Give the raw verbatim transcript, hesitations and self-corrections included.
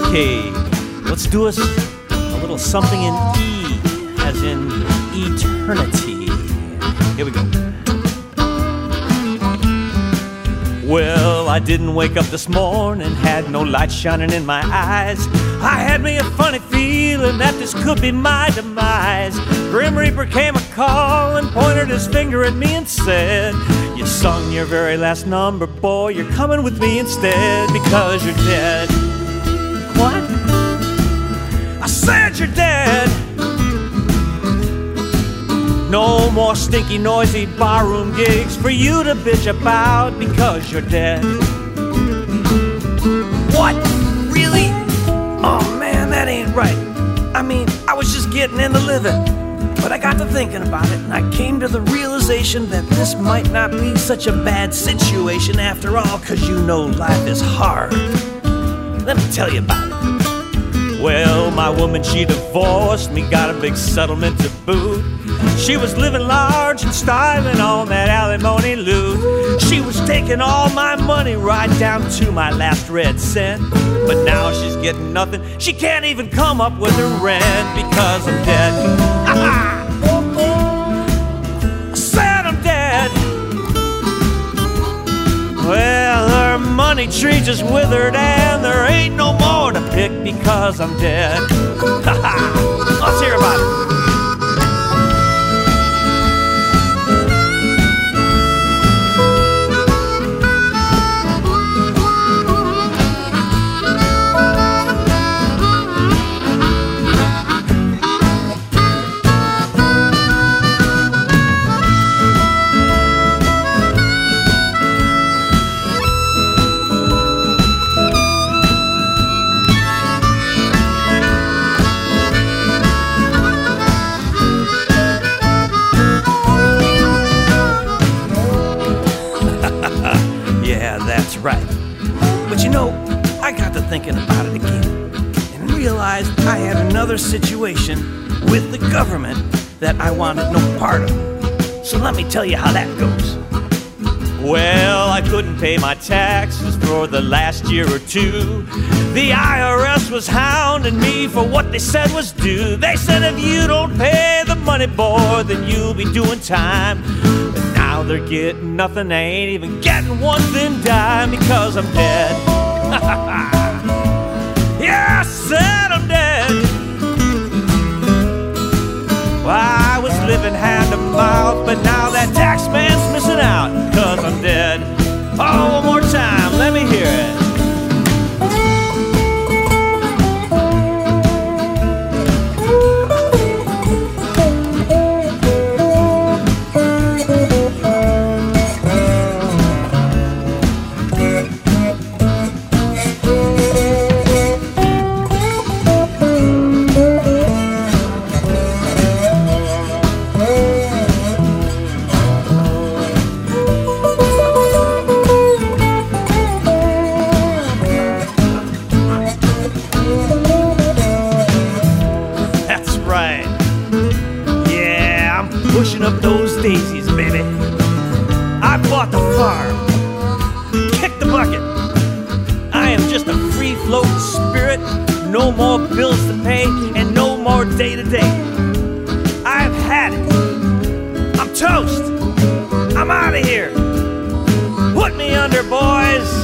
Okay, let's do us a little something in E, as in eternity. Here we go. Well, I didn't wake up this morning, had no light shining in my eyes. I had me a funny feeling that this could be my demise. Grim Reaper came a call and pointed his finger at me and said, "You sung your very last number, boy, you're coming with me instead because you're dead." What? I said you're dead. No more stinky, noisy barroom gigs for you to bitch about because you're dead. What? Really? Oh man, that ain't right. I mean, I was just getting into living. But I got to thinking about it, and I came to the realization that this might not be such a bad situation after all, cause you know life is hard. Let me tell you about it. Well, my woman, she divorced me, got a big settlement to boot. She was living large and styling on that alimony loot. She was taking all my money right down to my last red cent. But now she's getting nothing. She can't even come up with her rent because I'm dead. I said I'm dead. Well, her money tree just withered and there ain't no more to pick because I'm dead. Let's hear about it. Right. But you know, I got to thinking about it again and realized I had another situation with the government that I wanted no part of. So let me tell you how that goes. Well, I couldn't pay my taxes for the last year or two. The I R S was hounding me for what they said was due. They said if you don't pay the money, boy, then you'll be doing time. Now they're getting nothing, they ain't even getting one thin dime because I'm dead. Yeah, I said I'm dead. Well, I was living hand to mouth, but now that tax man's missing out because I'm dead. Oh, one more time, let me hear it. Pushing up those daisies, baby. I bought the farm, kicked the bucket. I am just a free-floating spirit. No more bills to pay and no more day-to-day. I've had it. I'm toast. I'm out of here. Put me under, boys.